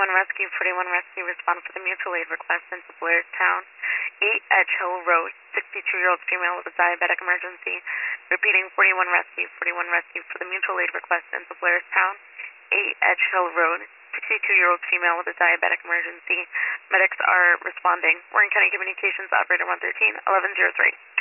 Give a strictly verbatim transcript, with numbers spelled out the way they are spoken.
forty-one Rescue, forty-one Rescue, respond for the mutual aid request into Blairstown, eight Edge Hill Road, sixty-two-year-old female with a diabetic emergency. Repeating, forty-one Rescue, forty-one Rescue for the mutual aid request into Blairstown, eight Edge Hill Road, sixty-two-year-old female with a diabetic emergency. Medics are responding. Warren County Communications, Operator one thirteen, eleven oh three.